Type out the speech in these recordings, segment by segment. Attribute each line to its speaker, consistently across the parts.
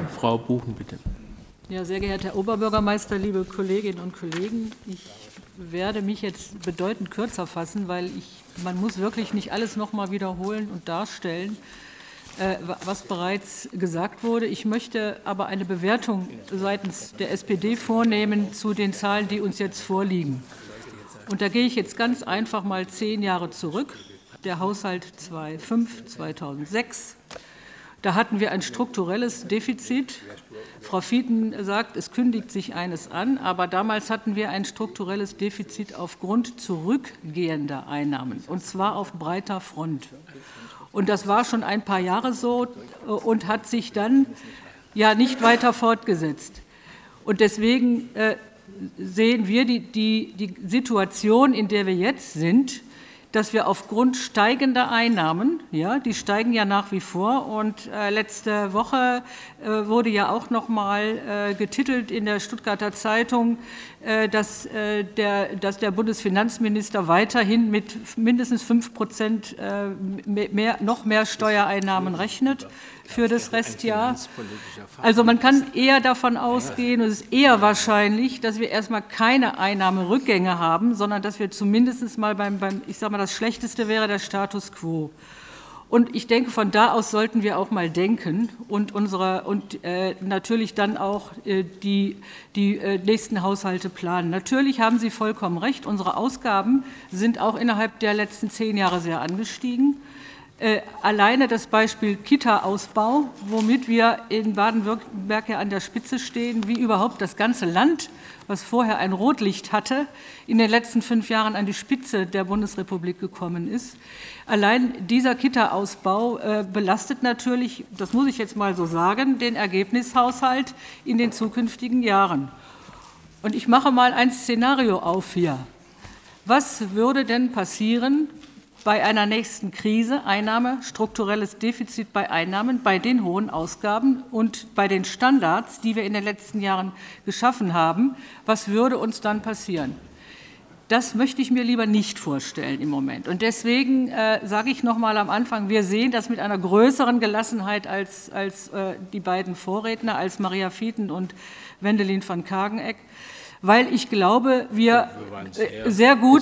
Speaker 1: Frau Buchen, bitte.
Speaker 2: Ja, sehr geehrter Herr Oberbürgermeister, liebe Kolleginnen und Kollegen, ich werde mich jetzt bedeutend kürzer fassen, weil man muss wirklich nicht alles noch mal wiederholen und darstellen, was bereits gesagt wurde. Ich möchte aber eine Bewertung seitens der SPD vornehmen zu den Zahlen, die uns jetzt vorliegen. Und da gehe ich jetzt ganz einfach mal 10 Jahre zurück, der Haushalt 2005, 2006. Da hatten wir ein strukturelles Defizit. Frau Fieten sagt, es kündigt sich eines an, aber damals hatten wir ein strukturelles Defizit aufgrund zurückgehender Einnahmen, und zwar auf breiter Front. Und das war schon ein paar Jahre so und hat sich dann ja nicht weiter fortgesetzt. Und deswegen sehen wir die Situation, in der wir jetzt sind, dass wir aufgrund steigender Einnahmen, ja, die steigen ja nach wie vor, und letzte Woche wurde ja auch noch mal getitelt in der Stuttgarter Zeitung, dass der Bundesfinanzminister weiterhin mit mindestens 5% noch mehr Steuereinnahmen rechnet für das Restjahr. Also man kann eher davon ausgehen, und es ist eher wahrscheinlich, dass wir erstmal keine Einnahmerückgänge haben, sondern dass wir zumindest mal ich sage mal, das Schlechteste wäre der Status quo. Und ich denke, von da aus sollten wir auch mal denken und natürlich dann auch die nächsten Haushalte planen. Natürlich haben Sie vollkommen recht, unsere Ausgaben sind auch innerhalb der letzten 10 Jahre sehr angestiegen. Alleine das Beispiel Kita-Ausbau, womit wir in Baden-Württemberg ja an der Spitze stehen, wie überhaupt das ganze Land, was vorher ein Rotlicht hatte, in den letzten 5 Jahren an die Spitze der Bundesrepublik gekommen ist. Allein dieser Kita-Ausbau belastet natürlich, das muss ich jetzt mal so sagen, den Ergebnishaushalt in den zukünftigen Jahren. Und ich mache mal ein Szenario auf hier. Was würde denn passieren bei einer nächsten Krise, strukturelles Defizit bei Einnahmen, bei den hohen Ausgaben und bei den Standards, die wir in den letzten Jahren geschaffen haben? Was würde uns dann passieren? Das möchte ich mir lieber nicht vorstellen im Moment. Und deswegen sage ich noch mal am Anfang, wir sehen das mit einer größeren Gelassenheit als die beiden Vorredner, als Maria Fieten und Wendelin van Kageneck, weil ich glaube, wir sehr gut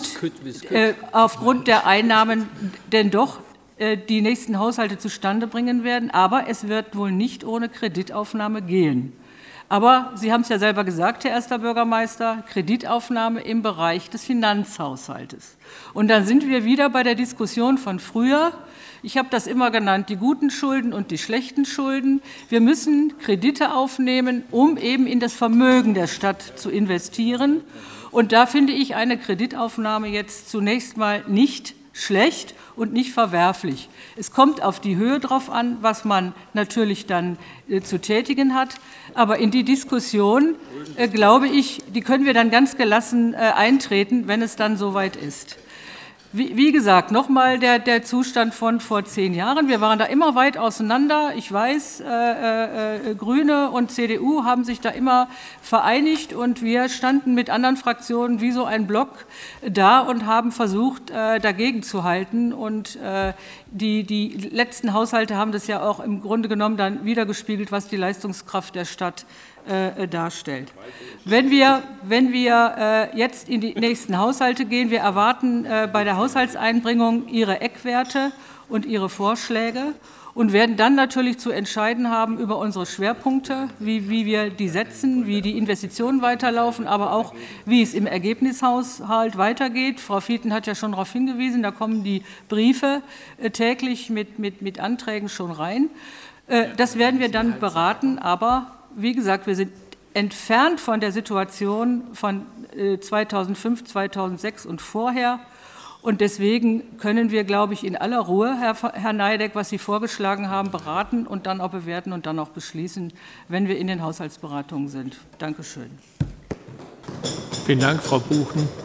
Speaker 2: aufgrund der Einnahmen denn doch die nächsten Haushalte zustande bringen werden. Aber es wird wohl nicht ohne Kreditaufnahme gehen. Aber Sie haben es ja selber gesagt, Herr Erster Bürgermeister, Kreditaufnahme im Bereich des Finanzhaushaltes. Und dann sind wir wieder bei der Diskussion von früher. Ich habe das immer genannt, die guten Schulden und die schlechten Schulden. Wir müssen Kredite aufnehmen, um eben in das Vermögen der Stadt zu investieren. Und da finde ich eine Kreditaufnahme jetzt zunächst mal nicht schlecht und nicht verwerflich. Es kommt auf die Höhe drauf an, was man natürlich dann zu tätigen hat. Aber in die Diskussion, glaube ich, die können wir dann ganz gelassen eintreten, wenn es dann soweit ist. Wie gesagt, nochmal der Zustand von vor 10 Jahren. Wir waren da immer weit auseinander. Ich weiß, Grüne und CDU haben sich da immer vereinigt, und wir standen mit anderen Fraktionen wie so ein Block da und haben versucht, dagegen zu halten. Und die letzten Haushalte haben das ja auch im Grunde genommen dann wiedergespiegelt, was die Leistungskraft der Stadt darstellt. Wenn wir jetzt in die nächsten Haushalte gehen, wir erwarten bei der Haushaltseinbringung Ihre Eckwerte und Ihre Vorschläge und werden dann natürlich zu entscheiden haben über unsere Schwerpunkte, wie wir die setzen, wie die Investitionen weiterlaufen, aber auch, wie es im Ergebnishaushalt weitergeht. Frau Fieten hat ja schon darauf hingewiesen, da kommen die Briefe täglich mit Anträgen schon rein. Das werden wir dann beraten, aber wie gesagt, wir sind entfernt von der Situation von 2005, 2006 und vorher. Und deswegen können wir, glaube ich, in aller Ruhe, Herr Neideck, was Sie vorgeschlagen haben, beraten und dann auch bewerten und dann auch beschließen, wenn wir in den Haushaltsberatungen sind. Dankeschön.
Speaker 1: Vielen Dank, Frau Buchen.